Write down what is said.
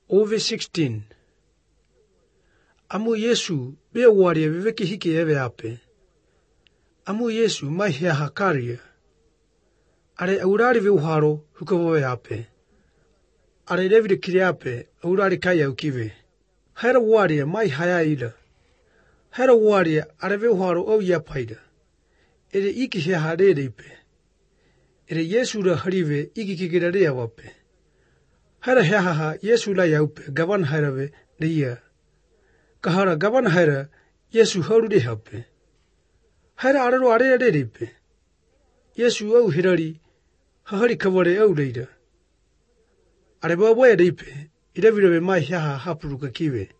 Over 16. Amu Yesu be wari viveki hiki eve ape. Amu Yesu mai hea hakaria. Are aurari viuharo hukavoe ape. Are David kiri ape aurari kaya ukive. Hera wari mai haya ida. Hera wari are viuharo o yapaida. Ere iki hea harere ipe. Ere Yesu ra harive iki kikirare awape. Hera hea haha Yesu la yaupe gavan harave ria. Kahara gavan hara Yesu harude hape. Hera araro are ipe. Yesu au hirari hahari kavare au reida. Are bawa ipe idavirabe mai haha hapuruka kive.